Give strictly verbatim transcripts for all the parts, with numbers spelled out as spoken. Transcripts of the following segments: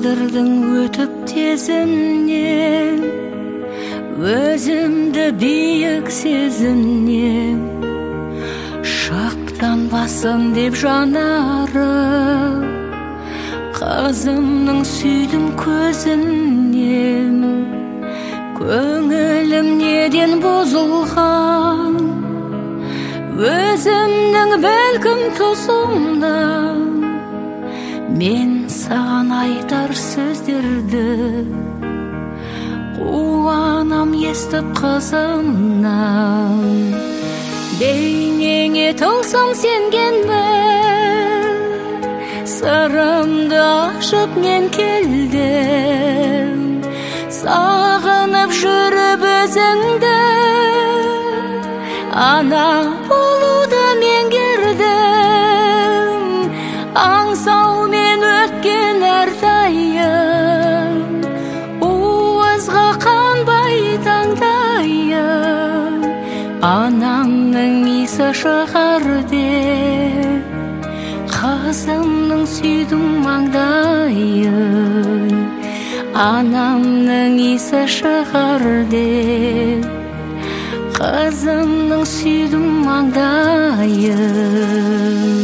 тағдырдың өтіп тезінен, өзімді биік сезінем. Шақтанбасын деп жанары, қызымның сүйдім көзінен. Көңілім неден бұзылған, өзімнің бәлкім тұсымдан. Мен саған айтар сөздерді қуанам естіп қызымнан. Бейнеңе тылсым сенгенмін, сырымды ашып мен келдім. Сағынып жүріп өзіңді, ана болуды меңгердім. Аңсаумен өткен әрдайым, уызға қанбай таңдайым. Анамның иісі шығар деп, қызымның сүйдім маңдайын. Анамның иісі шығар деп, қызымның сүйдім маңдайын.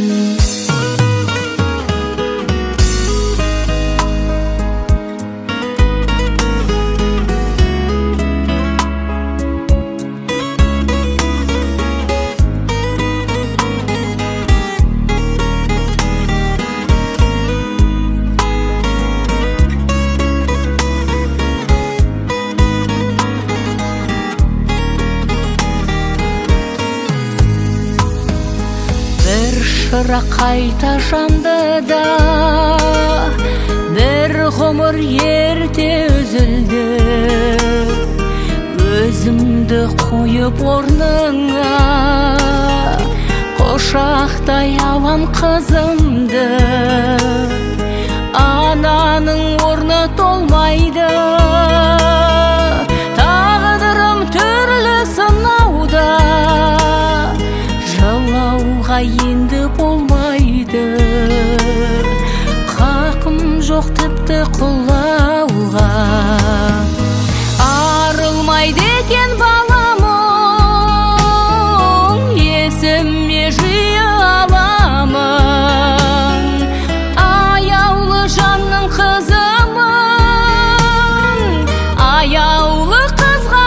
Шырақ қайта жанды да, бір ғұмыр ерте үзілді. Өзімді қойып орныңа, құшақтай алам қызымды. Ананың орны толмайды, тағдырым түрлі сынауда. Жылауға енді болмайды, хақым жоқ тіпті құлауға. Арылмайды екен баламын, есіме жиі аламын. Аяулы жанның қызымын, аяулы қызға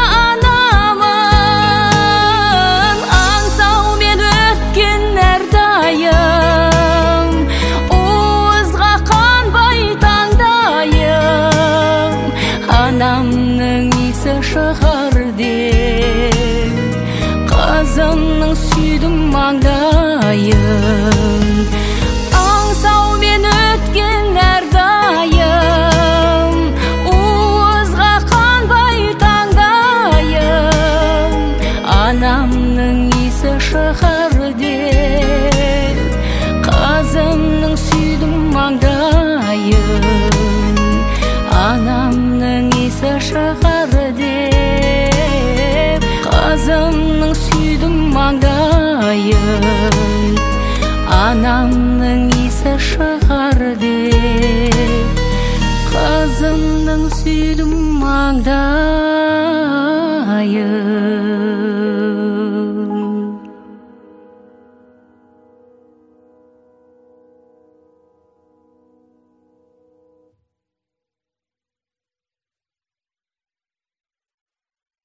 анамын. Аңсаумен өткен әрдайым, уызға қанбай таңдайым. Анамның иісі шығар деп, қызымның сүйдім маңдайын. Аңсаумен өткен әрдайым, уызға қанбай таңдайым. Анамның иісі шығар деп, қызымның сүйдім маңдайын. Анамның иісі шығар деп, қызымның сүйдім маңдайын. Анам